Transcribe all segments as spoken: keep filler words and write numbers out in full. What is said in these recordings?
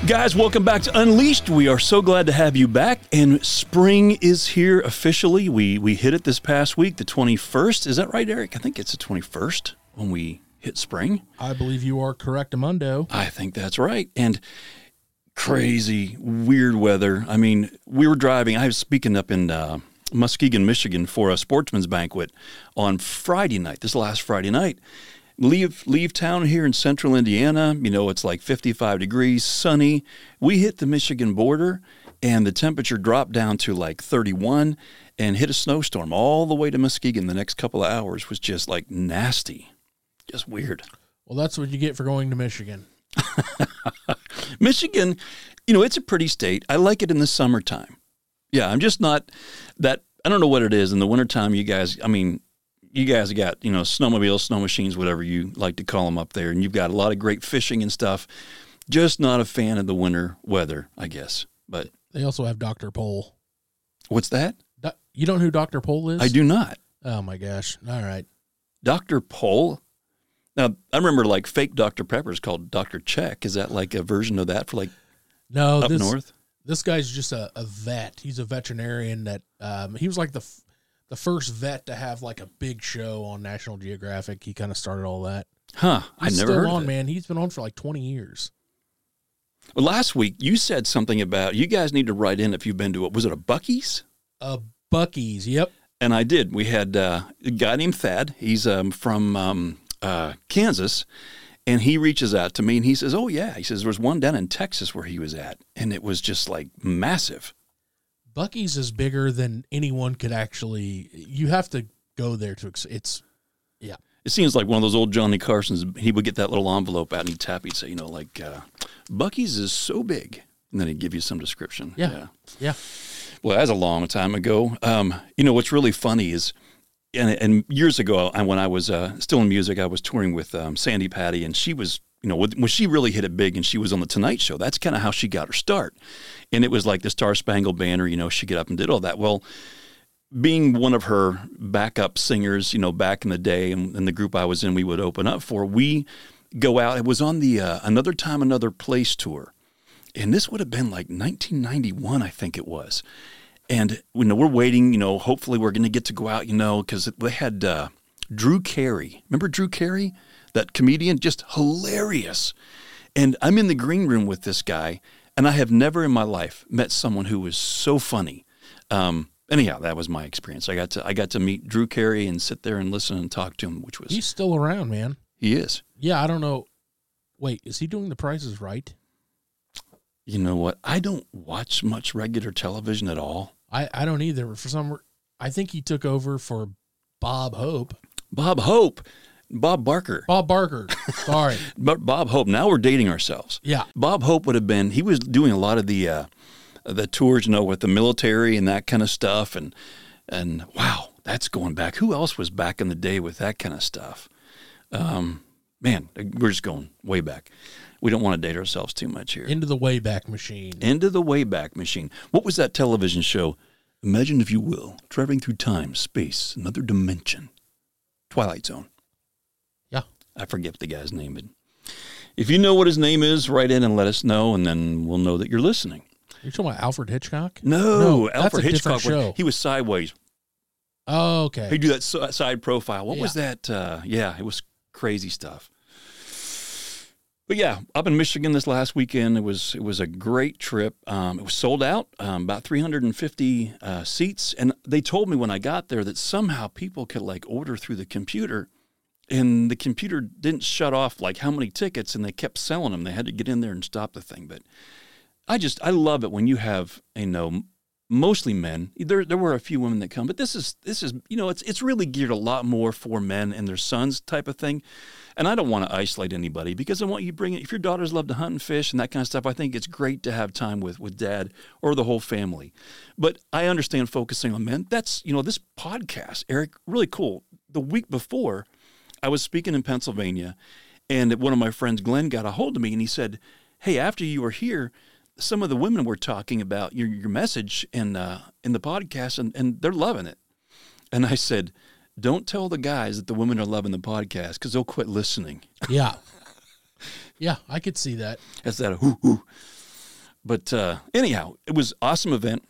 Guys, welcome back to Unleashed. We are so glad to have you back, and spring is here officially. We we hit it this past week, the twenty-first. Is that right, Eric? I think it's the twenty-first when we hit spring. I believe you are correct, Amundo. I think that's right. And crazy, weird weather. I mean, we were driving. I was speaking up in uh, Muskegon, Michigan for a sportsman's banquet on Friday night, this last Friday night. Leave leave town here in central Indiana. You know, it's like fifty-five degrees, sunny. We hit the Michigan border, and the temperature dropped down to like thirty-one and hit a snowstorm all the way to Muskegon. The next couple of hours was just like nasty, just weird. Well, that's what you get for going to Michigan. Michigan, you know, it's a pretty state. I like it in the summertime. Yeah, I'm just not that, I don't know what it is. In the wintertime, you guys, I mean, you guys got, you know, snowmobiles, snow machines, whatever you like to call them up there, and you've got a lot of great fishing and stuff. Just not a fan of the winter weather, I guess. But they also have Doctor Pole. What's that? Do- you don't know who Doctor Pole is? I do not. Oh, my gosh. All right. Doctor Pole? Now, I remember like fake Doctor Pepper is called Doctor Check. Is that like a version of that for like no, up this, north? This guy's just a, a vet. He's a veterinarian that um, he was like the f- the first vet to have like a big show on National Geographic. He kind of started all that. Huh. He's I never still heard on, of it. man. He's been on for like twenty years. Well, last week you said something about you guys need to write in if you've been to it. Was it a Buc-ee's? A Buc-ee's, yep. And I did. We had uh, a guy named Thad. He's um, from um, uh, Kansas, and he reaches out to me, and he says, oh, yeah. He says, there was one down in Texas where he was at, and it was just, like, massive. Buc-ee's is bigger than anyone could actually – you have to go there to – it's – yeah. It seems like one of those old Johnny Carsons. He would get that little envelope out, and he'd tap, he'd say, you know, like, uh, Buc-ee's is so big. And then he'd give you some description. Yeah. Yeah. Yeah. Well, that's a long time ago. Um, you know, what's really funny is, and, and years ago, I, when I was uh, still in music, I was touring with um, Sandy Patty, and she was, you know, when she really hit it big and she was on The Tonight Show, that's kind of how she got her start. And it was like the Star Spangled Banner, you know, she get up and did all that. Well, being one of her backup singers, you know, back in the day, and, and the group I was in, we would open up for, we go out. It was on the uh, Another Time, Another Place tour. And this would have been like nineteen ninety-one, I think it was. And you know, we're waiting, you know, hopefully we're going to get to go out, you know, because they had uh, Drew Carey. Remember Drew Carey? That comedian, just hilarious. And I'm in the green room with this guy, and I have never in my life met someone who was so funny. Um, anyhow, that was my experience. I got to I got to meet Drew Carey and sit there and listen and talk to him, which was... He's still around, man. He is. Yeah, I don't know. Wait, is he doing The Price is Right? You know what? I don't watch much regular television at all. I, I don't either. For some, I think he took over for Bob Hope. Bob Hope. Bob Barker. Bob Barker. Sorry. But Bob Hope. Now we're dating ourselves. Yeah. Bob Hope would have been, he was doing a lot of the uh, the tours, you know, with the military and that kind of stuff. And, and wow, that's going back. Who else was back in the day with that kind of stuff? Um, man, we're just going way back. We don't want to date ourselves too much here. Into the Wayback Machine. Into the Wayback Machine. What was that television show? Imagine, if you will, traveling through time, space, another dimension. Twilight Zone. Yeah. I forget the guy's name. But if you know what his name is, write in and let us know, and then we'll know that you're listening. You're talking about Alfred Hitchcock? No, no Alfred that's a Hitchcock. different show. He was sideways. Oh, okay. He'd do that side profile. What yeah. was that? Uh, yeah, it was crazy stuff. But yeah, up in Michigan this last weekend, it was it was a great trip. Um, it was sold out, um, about three hundred fifty uh, seats. And they told me when I got there that somehow people could like order through the computer, and the computer didn't shut off like how many tickets, and they kept selling them. They had to get in there and stop the thing. But I just, I love it when you have, you know, mostly men. There there were a few women that come, but this is, this is you know, it's it's really geared a lot more for men and their sons type of thing. And I don't want to isolate anybody because I want you to bring it. If your daughters love to hunt and fish and that kind of stuff, I think it's great to have time with, with dad or the whole family. But I understand focusing on men. That's, you know, this podcast, Eric, really cool. The week before, I was speaking in Pennsylvania, and one of my friends, Glenn, got a hold of me, and he said, hey, after you were here, some of the women were talking about your, your message in, uh, in the podcast, and, and they're loving it. And I said, don't tell the guys that the women are loving the podcast because they'll quit listening. Yeah. Yeah, I could see that. That's that, hoo, hoo. But uh, anyhow, it was an awesome event.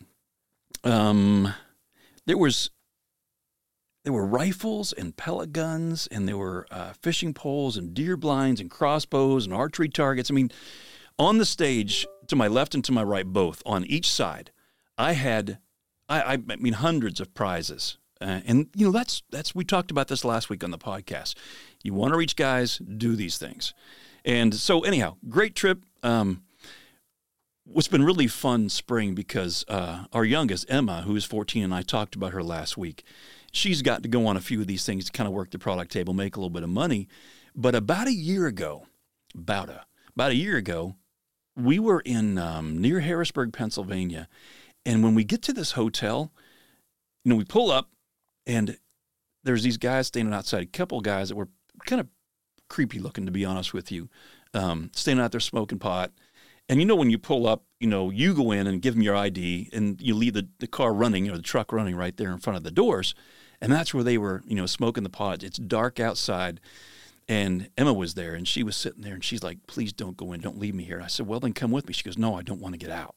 Um, there was there were rifles and pellet guns, and there were uh, fishing poles and deer blinds and crossbows and archery targets. I mean, on the stage, to my left and to my right, both on each side, I had, I, I mean, hundreds of prizes. Uh, and you know, that's that's we talked about this last week on the podcast. You want to reach guys, do these things. And so, anyhow, great trip. Um, What's been really fun spring because uh, our youngest, Emma, who is fourteen, and I talked about her last week, she's got to go on a few of these things to kind of work the product table, make a little bit of money. But about a year ago, about a, about a year ago, we were in um, near Harrisburg, Pennsylvania. And when we get to this hotel, you know, we pull up and there's these guys standing outside, a couple of guys that were kind of creepy looking, to be honest with you, um, standing out there smoking pot. And you know, when you pull up, you know, you go in and give them your I D and you leave the, the car running or the truck running right there in front of the doors. And that's where they were, you know, smoking the pot. It's dark outside. And Emma was there and she was sitting there and she's like, please don't go in. Don't leave me here. I said, well, then come with me. She goes, no, I don't want to get out.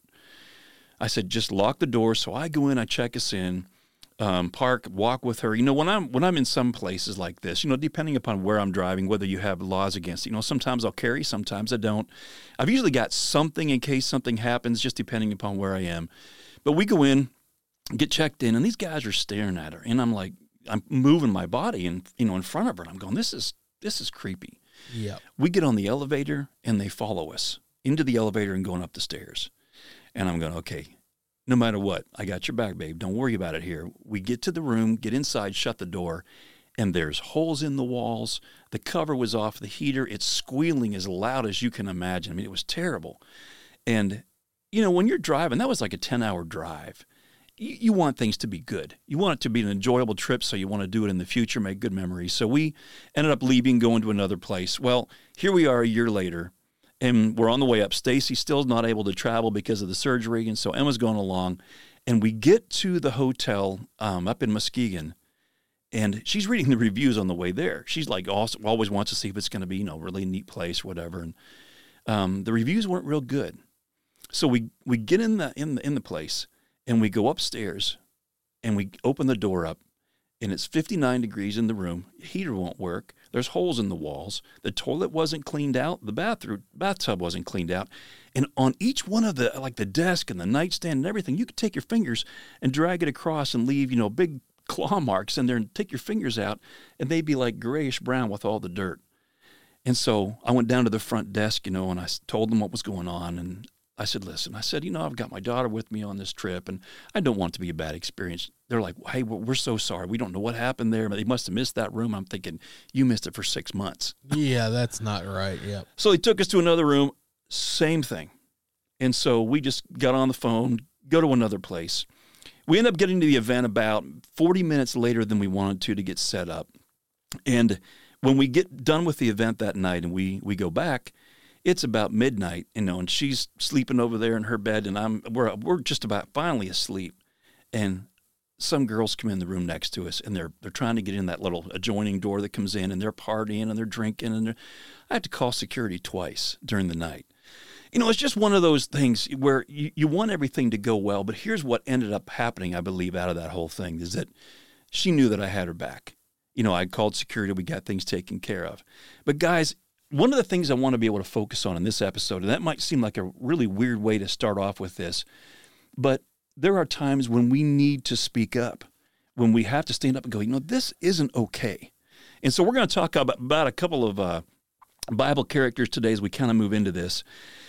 I said, just lock the door. So I go in, I check us in. Um, park, walk with her. You know, when I'm when I'm in some places like this, you know, depending upon where I'm driving, whether you have laws against it, you know, sometimes I'll carry, sometimes I don't. I've usually got something in case something happens, just depending upon where I am. But we go in, get checked in, and these guys are staring at her, and I'm like, I'm moving my body, and you know, in front of her, and I'm going, this is this is creepy. Yeah. We get on the elevator, and they follow us into the elevator and going up the stairs, and I'm going, okay. No matter what, I got your back, babe. Don't worry about it here. We get to the room, get inside, shut the door, and there's holes in the walls. The cover was off the heater. It's squealing as loud as you can imagine. I mean, it was terrible. And, you know, when you're driving, that was like a ten-hour drive. You, you want things to be good. You want it to be an enjoyable trip, so you want to do it in the future, make good memories. So we ended up leaving, going to another place. Well, here we are a year later. And we're on the way up. Stacy still not able to travel because of the surgery, and so Emma's going along. And we get to the hotel um, up in Muskegon, and she's reading the reviews on the way there. She's like, also, always wants to see if it's going to be, you know, really neat place, whatever. And um, the reviews weren't real good. So we we get in the in the in the place, and we go upstairs, and we open the door up, and it's fifty-nine degrees in the room. Heater won't work. There's holes in the walls. The toilet wasn't cleaned out. The bathroom bathtub wasn't cleaned out. And on each one of the, like the desk and the nightstand and everything, you could take your fingers and drag it across and leave, you know, big claw marks in there and take your fingers out, and they'd be like grayish brown with all the dirt. And so I went down to the front desk, you know, and I told them what was going on. And I said, listen, I said, you know, I've got my daughter with me on this trip, and I don't want it to be a bad experience. They're like, hey, we're so sorry. We don't know what happened there. They must have missed that room. I'm thinking, you missed it for six months. Yeah, that's not right. Yeah. So they took us to another room, same thing. And so we just got on the phone, go to another place. We end up getting to the event about forty minutes later than we wanted to to get set up. And when we get done with the event that night and we we go back, it's about midnight, you know, and she's sleeping over there in her bed, and I'm we're we're just about finally asleep, and some girls come in the room next to us, and they're they're trying to get in that little adjoining door that comes in, and they're partying and they're drinking, and they're, I had to call security twice during the night. You know, it's just one of those things where you, you want everything to go well, but here's what ended up happening, I believe, out of that whole thing, is that she knew that I had her back. You know, I called security, we got things taken care of. But guys, one of the things I want to be able to focus on in this episode, and that might seem like a really weird way to start off with this, but there are times when we need to speak up, when we have to stand up and go, you know, this isn't okay. And so we're going to talk about, about a couple of uh, Bible characters today as we kind of move into this.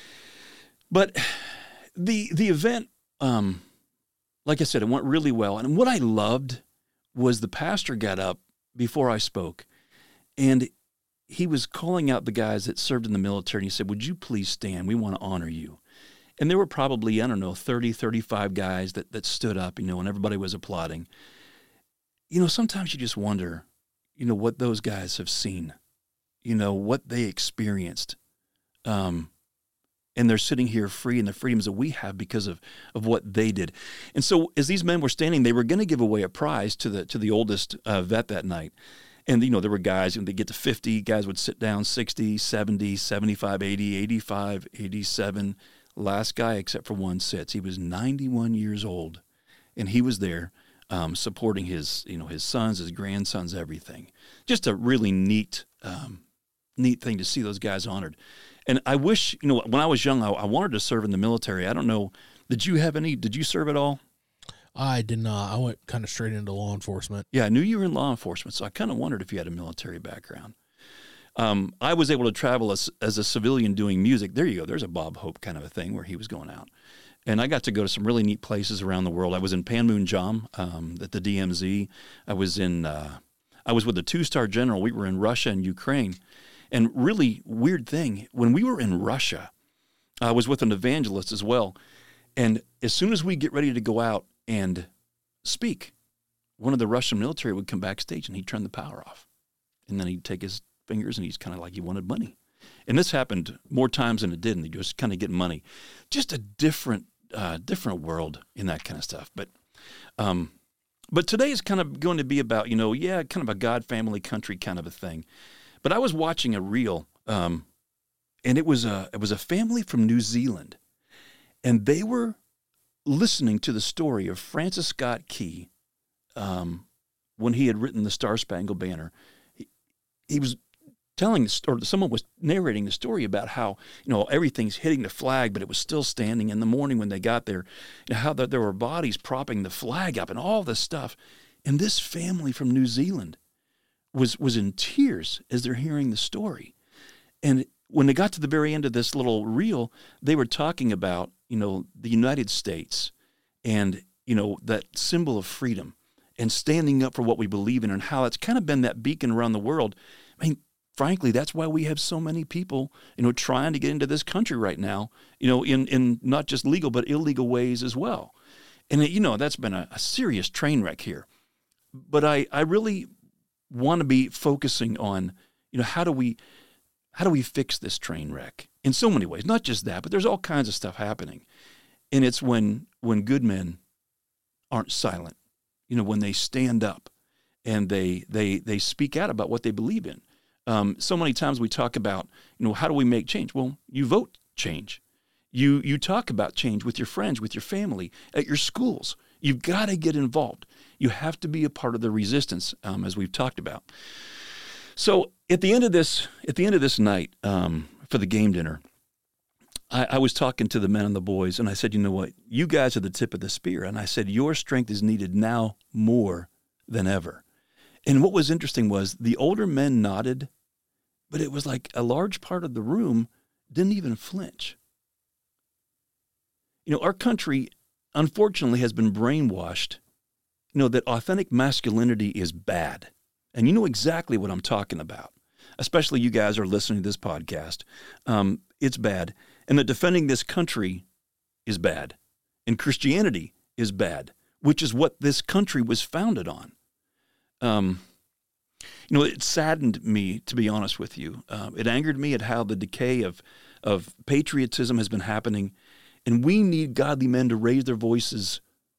But the the event, um, like I said, it went really well. And what I loved was the pastor got up before I spoke, and he was calling out the guys that served in the military, and he said, would you please stand? We want to honor you. And there were probably, I don't know, thirty, thirty-five guys that, that stood up, you know, and everybody was applauding. You know, sometimes you just wonder, you know, what those guys have seen, you know, what they experienced. Um, and they're sitting here free in the freedoms that we have because of, of what they did. And so as these men were standing, they were going to give away a prize to the to the oldest uh, vet that night. And, you know, there were guys, when they get to fifty, guys would sit down sixty, seventy, seventy-five, eighty, eighty-five, eighty-seven, last guy except for one sits. He was ninety-one years old, and he was there um, supporting his, you know, his sons, his grandsons, everything. Just a really neat, um, neat thing to see those guys honored. And I wish, you know, when I was young, I, I wanted to serve in the military. I don't know, did you have any? Did you serve at all? I did not. I went kind of straight into law enforcement. Yeah, I knew you were in law enforcement, so I kind of wondered if you had a military background. Um, I was able to travel as, as a civilian doing music. There you go. There's a Bob Hope kind of a thing where he was going out. And I got to go to some really neat places around the world. I was in Panmunjom um, at the D M Z. I was in, uh, I was with a two-star general. We were in Russia and Ukraine. And really weird thing, when we were in Russia, I was with an evangelist as well. And as soon as we get ready to go out and speak, one of the Russian military would come backstage and he'd turn the power off. And then he'd take his fingers and he's kind of like he wanted money. And this happened more times than it didn't. He just kind of getting money. Just a different uh, different world in that kind of stuff. But um, but today is kind of going to be about, you know, yeah, kind of a God, family, country kind of a thing. But I was watching a reel, um, and it was a it was a family from New Zealand. And they were listening to the story of Francis Scott Key um, when he had written the Star Spangled Banner. He, he was telling, or someone was narrating the story about how, you know, everything's hitting the flag, but it was still standing in the morning when they got there, and how that there were bodies propping the flag up and all this stuff. And this family from New Zealand was was in tears as they're hearing the story. And when they got to the very end of this little reel, they were talking about, you know, the United States and, you know, that symbol of freedom and standing up for what we believe in and how it's kind of been that beacon around the world. I mean, frankly, that's why we have so many people, you know, trying to get into this country right now, you know, in, in not just legal but illegal ways as well. And, you know, that's been a, a serious train wreck here. But I, I really want to be focusing on, you know, how do we how do we fix this train wreck in so many ways? Not just that, but there's all kinds of stuff happening. And it's when when good men aren't silent, you know, when they stand up and they they they speak out about what they believe in. Um, so many times we talk about, you know, how do we make change? Well, you vote change. You you talk about change with your friends, with your family, at your schools. You've got to get involved. You have to be a part of the resistance, um, as we've talked about. So at the end of this, at the end of this night, um, for the game dinner, I, I was talking to the men and the boys, and I said, you know what? You guys are the tip of the spear. And I said, your strength is needed now more than ever. And what was interesting was the older men nodded, but it was like a large part of the room didn't even flinch. You know, our country, unfortunately, has been brainwashed, you know, that authentic masculinity is bad. And you know exactly what I'm talking about, especially you guys are listening to this podcast. Um, it's bad. And that defending this country is bad. And Christianity is bad, which is what this country was founded on. Um, you know, it saddened me, to be honest with you. Uh, it angered me at how the decay of, of patriotism has been happening. And we need godly men to raise their voices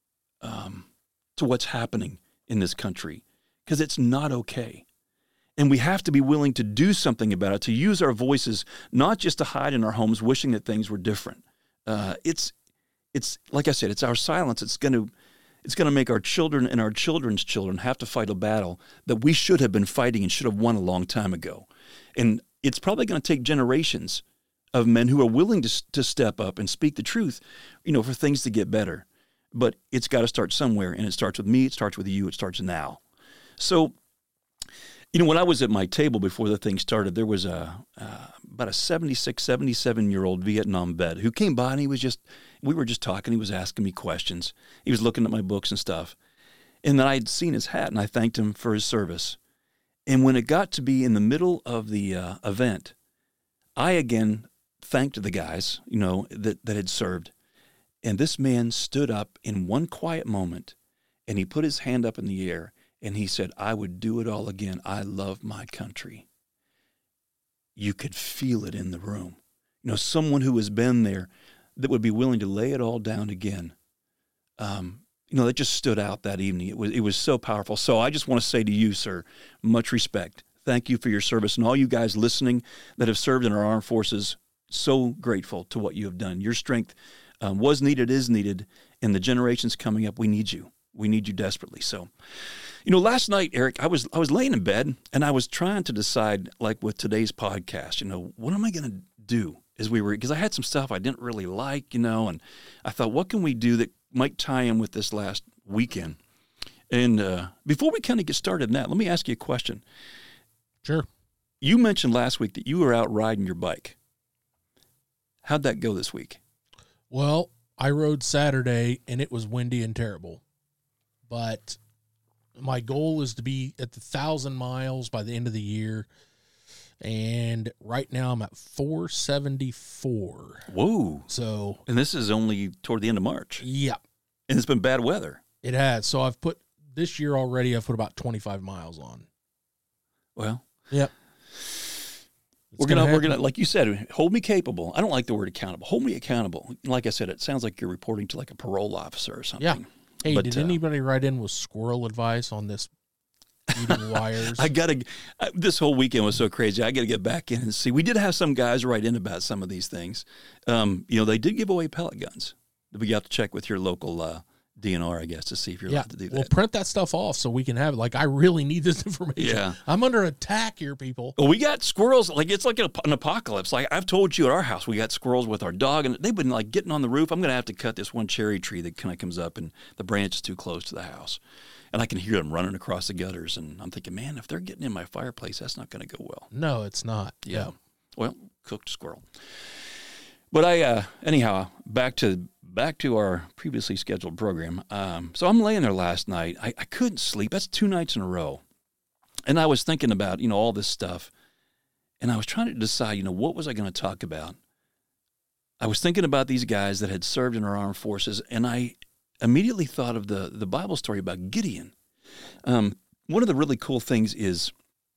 um, to what's happening in this country, because it's not okay. And we have to be willing to do something about it, to use our voices, not just to hide in our homes wishing that things were different. Uh, it's, it's like I said, it's our silence. It's going to it's going to make our children and our children's children have to fight a battle that we should have been fighting and should have won a long time ago. And it's probably going to take generations of men who are willing to to step up and speak the truth, you know, for things to get better. But it's got to start somewhere, and it starts with me, it starts with you, it starts now. So, you know, when I was at my table before the thing started, there was a uh, about a seventy-six, seventy-seven-year-old Vietnam vet who came by, and he was just, we were just talking, he was asking me questions. He was looking at my books and stuff. And then I had seen his hat, and I thanked him for his service. And when it got to be in the middle of the uh, event, I again thanked the guys, you know, that, that had served. And this man stood up in one quiet moment, and he put his hand up in the air, and he said, I would do it all again. I love my country. You could feel it in the room. You know, someone who has been there that would be willing to lay it all down again. Um, you know, that just stood out that evening. It was it was so powerful. So I just want to say to you, sir, much respect. Thank you for your service. And all you guys listening that have served in our armed forces, so grateful to what you have done. Your strength um, was needed, is needed, and the generations coming up, we need you. We need you desperately. So, you know, last night, Eric, I was I was laying in bed, and I was trying to decide, like with today's podcast, you know, what am I going to do as we were, because I had some stuff I didn't really like, you know, and I thought, what can we do that might tie in with this last weekend? And uh, before we kind of get started in that, let me ask you a question. Sure. You mentioned last week that you were out riding your bike. How'd that go this week? Well, I rode Saturday, and it was windy and terrible. But my goal is to be at the one thousand miles by the end of the year. And right now I'm at four seventy-four. Whoa. So, and this is only toward the end of March. Yeah. And it's been bad weather. It has. So I've put, this year already, I've put about twenty-five miles on. Well. Yep. It's we're gonna, gonna we're gonna, like you said, hold me capable. I don't like the word accountable. Hold me accountable. Like I said, it sounds like you're reporting to like a parole officer or something. Yeah. Hey, but, did uh, anybody write in with squirrel advice on this eating wires? I gotta. I, this whole weekend was so crazy. I gotta get back in and see. We did have some guys write in about some of these things. Um, you know, they did give away pellet guns. We got to check with your local uh, D N R, I guess, to see if you're yeah. allowed to do that. Well, print that stuff off so we can have it. Like, I really need this information. Yeah. I'm under attack here, people. Well, we got squirrels. Like, it's like an apocalypse. Like, I've told you at our house, we got squirrels with our dog, and they've been like getting on the roof. I'm going to have to cut this one cherry tree that kind of comes up, and the branch is too close to the house. And I can hear them running across the gutters, and I'm thinking, man, if they're getting in my fireplace, that's not going to go well. No, it's not. Yeah. No. Well, cooked squirrel. But I, uh, anyhow, back to back to our previously scheduled program. Um, so I'm laying there last night. I, I couldn't sleep. That's two nights in a row. And I was thinking about, you know, all this stuff. And I was trying to decide, you know, what was I going to talk about? I was thinking about these guys that had served in our armed forces, and I immediately thought of the, the Bible story about Gideon. Um, one of the really cool things is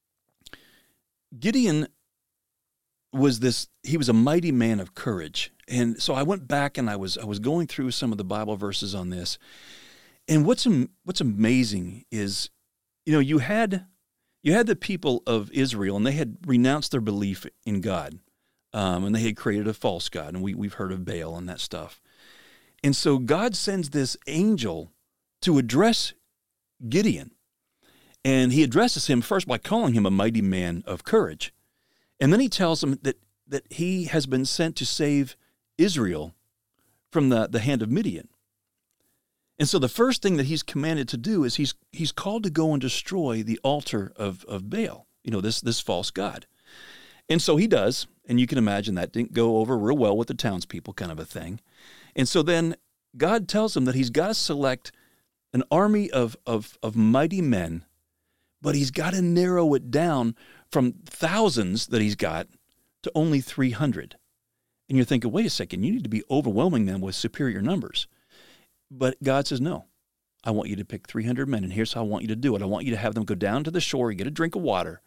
Gideon was this, he was a mighty man of courage. And so I went back and I was I was going through some of the Bible verses on this. And what's what's amazing is, you know, you had you had the people of Israel, and they had renounced their belief in God. Um, and they had created a false god, and we, we've heard of Baal and that stuff. And so God sends this angel to address Gideon. And he addresses him first by calling him a mighty man of courage. And then he tells him that, that he has been sent to save Israel from the, the hand of Midian. And so the first thing that he's commanded to do is he's he's called to go and destroy the altar of, of Baal, you know, this, this false god. And so he does, and you can imagine that didn't go over real well with the townspeople, kind of a thing. And so then God tells him that he's got to select an army of, of, of mighty men, but he's got to narrow it down from thousands that he's got to only three hundred. And you're thinking, wait a second, you need to be overwhelming them with superior numbers. But God says, no, I want you to pick three hundred men, and here's how I want you to do it. I want you to have them go down to the shore, get a drink of water,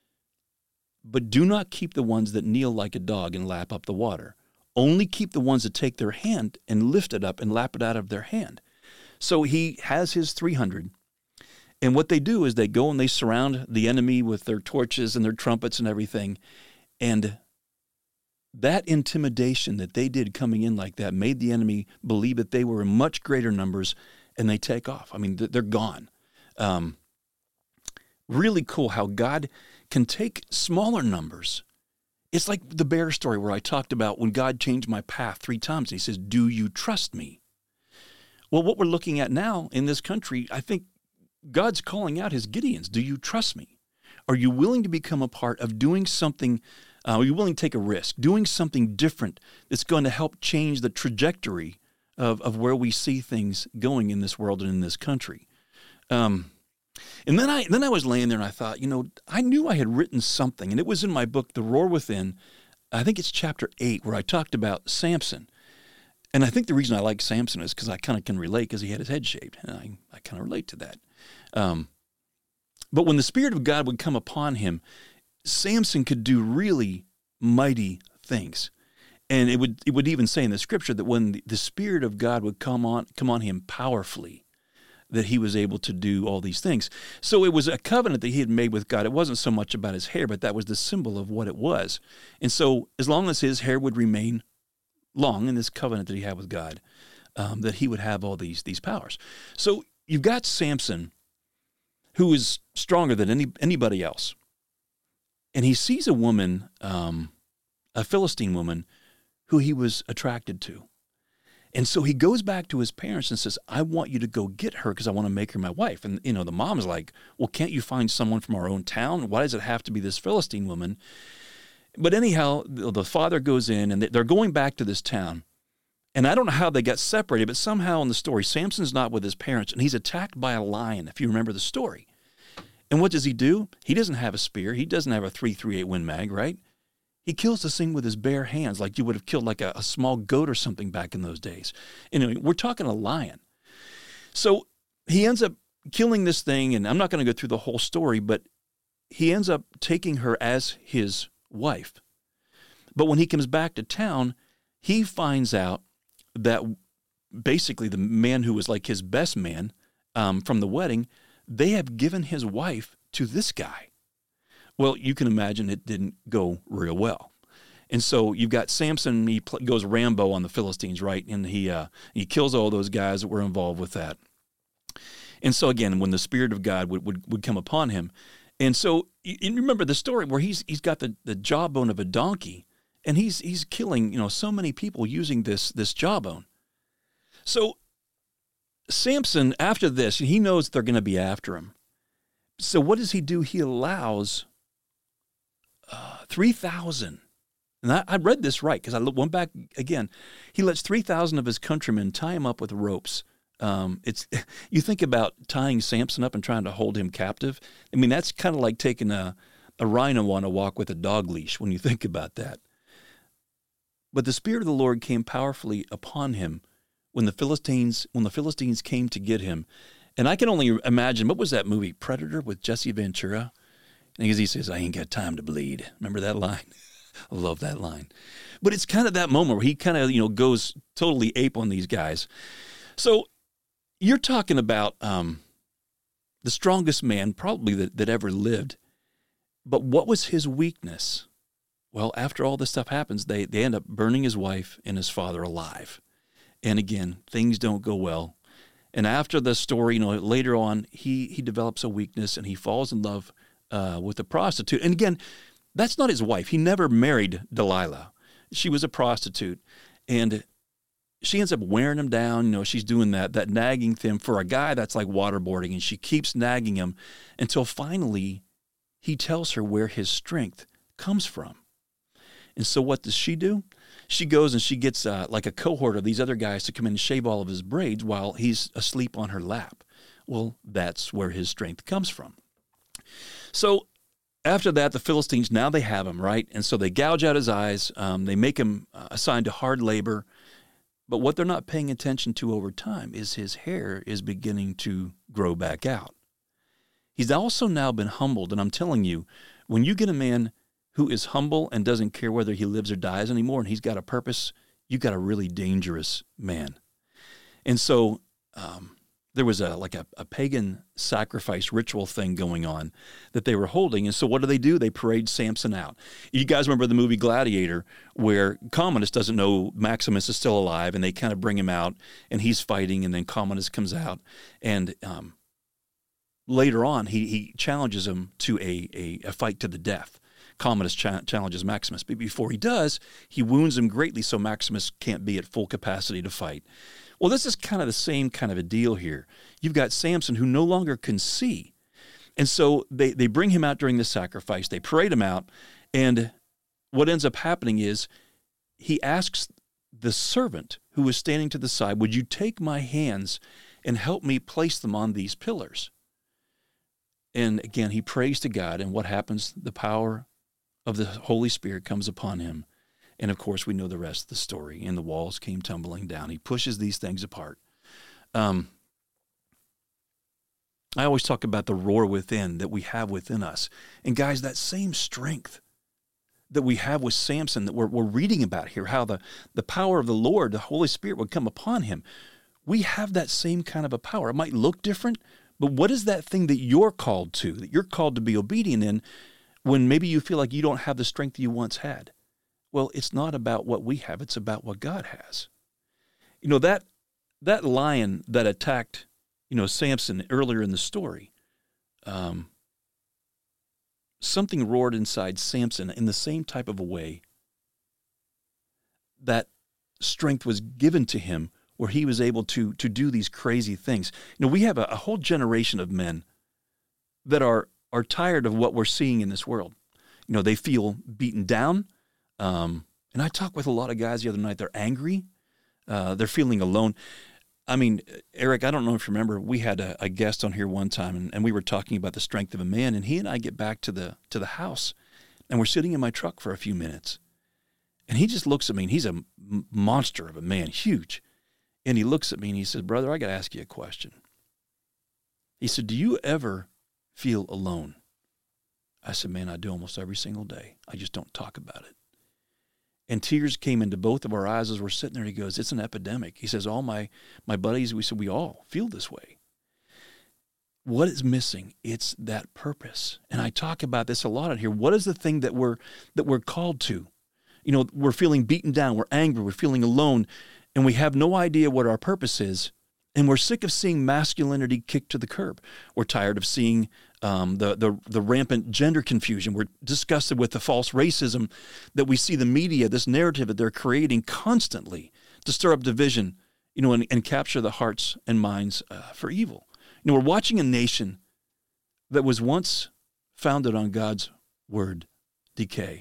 but do not keep the ones that kneel like a dog and lap up the water. Only keep the ones that take their hand and lift it up and lap it out of their hand. So he has his three hundred. And what they do is they go and they surround the enemy with their torches and their trumpets and everything. And that intimidation that they did coming in like that made the enemy believe that they were in much greater numbers, and they take off. I mean, they're gone. Um, really cool how God can take smaller numbers. It's like the bear story where I talked about when God changed my path three times. And he says, do you trust me? Well, what we're looking at now in this country, I think God's calling out his Gideons. Do you trust me? Are you willing to become a part of doing something? Uh, are you willing to take a risk, doing something different that's going to help change the trajectory of, of where we see things going in this world and in this country? Um, and then I then I was laying there and I thought, you know, I knew I had written something, and it was in my book, The Roar Within. I think it's chapter eight, where I talked about Samson. And I think the reason I like Samson is because I kind of can relate, because he had his head shaved, and I, I kind of relate to that. Um, but when the Spirit of God would come upon him, Samson could do really mighty things. And it would it would even say in the scripture that when the, the Spirit of God would come on come on him powerfully, that he was able to do all these things. So it was a covenant that he had made with God. It wasn't so much about his hair, but that was the symbol of what it was. And so as long as his hair would remain long in this covenant that he had with God, um, that he would have all these, these powers. So you've got Samson, who is stronger than any anybody else. And he sees a woman, um, a Philistine woman, who he was attracted to. And so he goes back to his parents and says, I want you to go get her because I want to make her my wife. And, you know, the mom's like, well, can't you find someone from our own town? Why does it have to be this Philistine woman? But anyhow, the father goes in, and they're going back to this town. And I don't know how they got separated, but somehow in the story, Samson's not with his parents, and he's attacked by a lion, if you remember the story. And what does he do? He doesn't have a spear. He doesn't have a three thirty-eight Win Mag, right? He kills this thing with his bare hands, like you would have killed like a, a small goat or something back in those days. Anyway, we're talking a lion. So he ends up killing this thing, and I'm not going to go through the whole story, but he ends up taking her as his wife. But when he comes back to town, he finds out that basically the man who was like his best man um, from the wedding, they have given his wife to this guy. Well, you can imagine it didn't go real well. And so you've got Samson, he pl- goes Rambo on the Philistines, right? And he uh, he kills all those guys that were involved with that. And so again, when the Spirit of God would, would, would come upon him. And so you remember the story where he's he's got the, the jawbone of a donkey, and he's he's killing, you know, so many people using this this jawbone. So Samson, after this, he knows they're going to be after him. So what does he do? He allows uh, three thousand, and I, I read this right because I went back again. He lets three thousand of his countrymen tie him up with ropes. Um, it's you think about tying Samson up and trying to hold him captive. I mean, that's kind of like taking a, a rhino on a walk with a dog leash when you think about that. But the Spirit of the Lord came powerfully upon him when the Philistines when the Philistines came to get him. And I can only imagine, what was that movie, Predator, with Jesse Ventura? And he says, I ain't got time to bleed. Remember that line? I love that line. But it's kind of that moment where he kind of, you know, goes totally ape on these guys. So you're talking about um, the strongest man probably that, that ever lived. But what was his weakness? Well, after all this stuff happens, they, they end up burning his wife and his father alive. And again, things don't go well. And after the story, you know, later on, he he develops a weakness and he falls in love uh, with a prostitute. And again, that's not his wife. He never married Delilah. She was a prostitute, and she ends up wearing him down. You know, she's doing that that nagging thing for a guy that's like waterboarding, and she keeps nagging him until finally he tells her where his strength comes from. And so what does she do? She goes and she gets uh, like a cohort of these other guys to come in and shave all of his braids while he's asleep on her lap. Well, that's where his strength comes from. So after that, the Philistines, now they have him, right? And so they gouge out his eyes. Um, they make him uh, assigned to hard labor. But what they're not paying attention to over time is his hair is beginning to grow back out. He's also now been humbled. And I'm telling you, when you get a man who is humble and doesn't care whether he lives or dies anymore, and he's got a purpose, you've got a really dangerous man. And so um, there was a like a, a pagan sacrifice ritual thing going on that they were holding. And so what do they do? They parade Samson out. You guys remember the movie Gladiator, where Commodus doesn't know Maximus is still alive, and they kind of bring him out, and he's fighting, and then Commodus comes out, and um, later on he he challenges him to a a, a fight to the death. Commodus cha- challenges Maximus, but before he does, he wounds him greatly so Maximus can't be at full capacity to fight. Well, this is kind of the same kind of a deal here. You've got Samson who no longer can see. And so they, they bring him out during the sacrifice. They parade him out. And what ends up happening is he asks the servant who was standing to the side, would you take my hands and help me place them on these pillars? And again, he prays to God. And what happens? The power of the Holy Spirit comes upon him. And of course, we know the rest of the story. And the walls came tumbling down. He pushes these things apart. Um, I always talk about the roar within that we have within us. And guys, that same strength that we have with Samson that we're, we're reading about here, how the, the power of the Lord, the Holy Spirit would come upon him. we have that same kind of a power. It might look different, but what is that thing that you're called to, that you're called to be obedient in when maybe you feel like you don't have the strength you once had? Well, it's not about what we have. It's about what God has. You know, that that lion that attacked, you know, Samson earlier in the story, um, something roared inside Samson in the same type of a way. That strength was given to him where he was able to, to do these crazy things. You know, we have a, a whole generation of men that are, are tired of what we're seeing in this world. You know, they feel beaten down. Um, and I talked with a lot of guys the other night. They're angry. Uh, they're feeling alone. I mean, Eric, I don't know if you remember, we had a, a guest on here one time, and, and we were talking about the strength of a man, and he and I get back to the to the house, and we're sitting in my truck for a few minutes. And he just looks at me, and he's a m- monster of a man, huge. And he looks at me, and he says, brother, I got to ask you a question. He said, do you ever feel alone? I said, man, I do almost every single day. I just don't talk about it. And tears came into both of our eyes as we're sitting there. He goes, it's an epidemic. He says, all my, my buddies, we said, we all feel this way. What is missing? It's that purpose. And I talk about this a lot on here. What is the thing that we're that we're called to? You know, we're feeling beaten down, we're angry, we're feeling alone, and we have no idea what our purpose is, and we're sick of seeing masculinity kicked to the curb. We're tired of seeing um, the, the the rampant gender confusion. We're disgusted with the false racism that we see the media, this narrative that they're creating constantly to stir up division, you know, and, and capture the hearts and minds uh, for evil. You know, we're watching a nation that was once founded on God's word decay.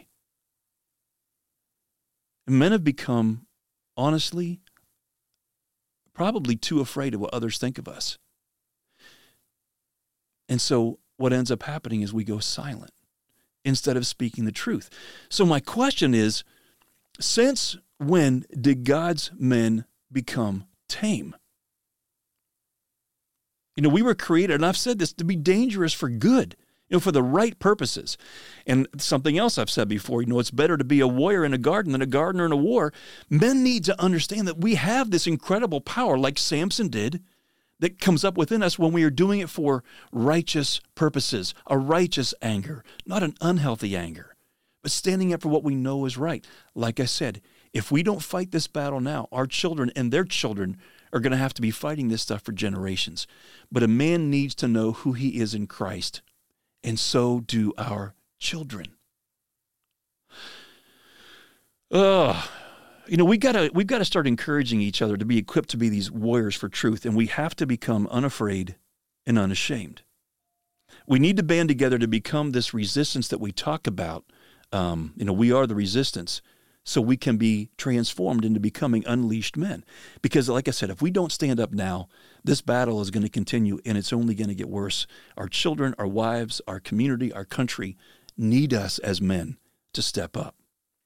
Men have become, honestly, probably too afraid of what others think of us. And so what ends up happening is we go silent instead of speaking the truth. So my question is, since when did God's men become tame? You know, we were created, and I've said this, to be dangerous for good. You know, for the right purposes. And something else I've said before, you know, it's better to be a warrior in a garden than a gardener in a war. Men need to understand that we have this incredible power, like Samson did, that comes up within us when we are doing it for righteous purposes, a righteous anger, not an unhealthy anger, but standing up for what we know is right. Like I said, if we don't fight this battle now, our children and their children are going to have to be fighting this stuff for generations. But a man needs to know who he is in Christ. And so do our children. Oh, you know, we gotta we've got to start encouraging each other to be equipped to be these warriors for truth, and we have to become unafraid and unashamed. We need to band together to become this resistance that we talk about. Um, you know, we are the resistance, so we can be transformed into becoming unleashed men. Because, like I said, if we don't stand up now, this battle is going to continue, and it's only going to get worse. Our children, our wives, our community, our country need us as men to step up.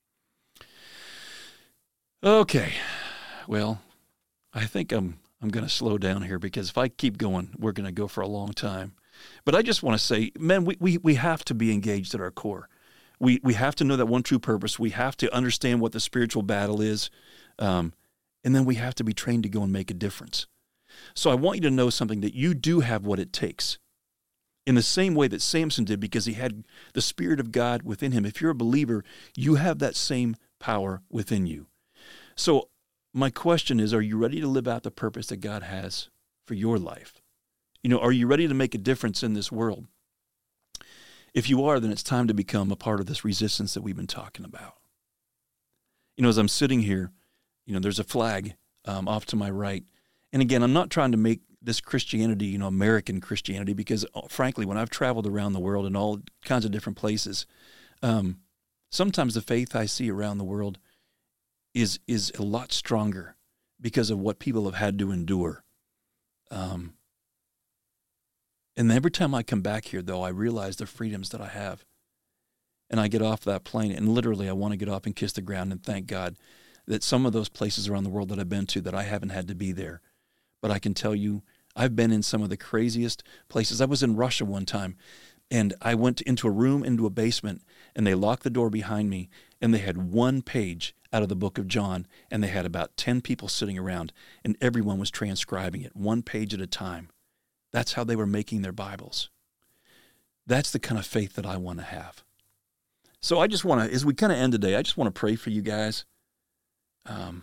Okay, well, I think I'm I'm going to slow down here, because if I keep going, we're going to go for a long time. But I just want to say, men, we, we, we have to be engaged at our core. We we have to know that one true purpose. We have to understand what the spiritual battle is. Um, and then we have to be trained to go and make a difference. So I want you to know something, that you do have what it takes. In the same way that Samson did, because he had the Spirit of God within him. If you're a believer, you have that same power within you. So my question is, are you ready to live out the purpose that God has for your life? You know, are you ready to make a difference in this world? If you are, then it's time to become a part of this resistance that we've been talking about. You know, as I'm sitting here, you know, there's a flag um, off to my right. And again, I'm not trying to make this Christianity, you know, American Christianity, because frankly, when I've traveled around the world in all kinds of different places, um, sometimes the faith I see around the world is is a lot stronger because of what people have had to endure. Um And every time I come back here, though, I realize the freedoms that I have. And I get off that plane, and literally I want to get off and kiss the ground and thank God that some of those places around the world that I've been to, that I haven't had to be there. But I can tell you, I've been in some of the craziest places. I was in Russia one time, and I went into a room, into a basement, and they locked the door behind me, and they had one page out of the book of John, and they had about ten people sitting around, and everyone was transcribing it, one page at a time. That's how they were making their Bibles. That's the kind of faith that I want to have. So I just want to, as we kind of end today, I just want to pray for you guys, um,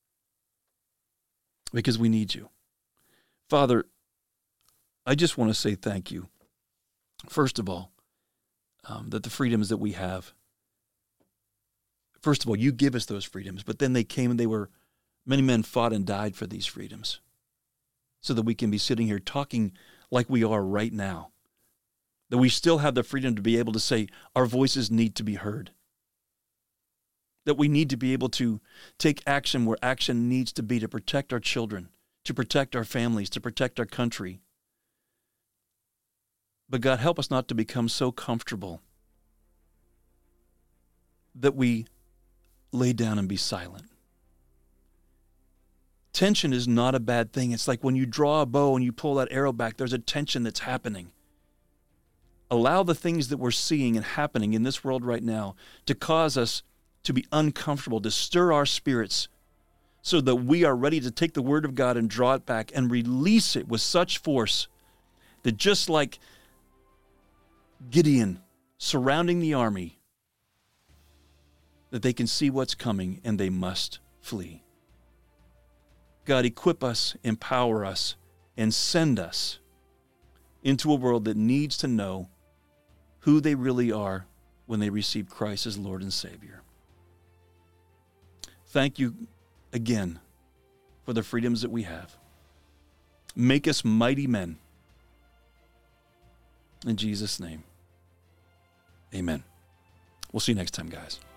because we need you. Father, I just want to say thank you, first of all, um, that the freedoms that we have, first of all, you give us those freedoms, but then they came and they were, many men fought and died for these freedoms so that we can be sitting here talking like we are right now, that we still have the freedom to be able to say our voices need to be heard, that we need to be able to take action where action needs to be to protect our children, to protect our families, to protect our country. But God, help us not to become so comfortable that we lay down and be silent. Tension is not a bad thing. It's like when you draw a bow and you pull that arrow back, there's a tension that's happening. Allow the things that we're seeing and happening in this world right now to cause us to be uncomfortable, to stir our spirits so that we are ready to take the word of God and draw it back and release it with such force that just like Gideon surrounding the army, that they can see what's coming and they must flee. God, equip us, empower us, and send us into a world that needs to know who they really are when they receive Christ as Lord and Savior. Thank you again for the freedoms that we have. Make us mighty men. In Jesus' name, amen. We'll see you next time, guys.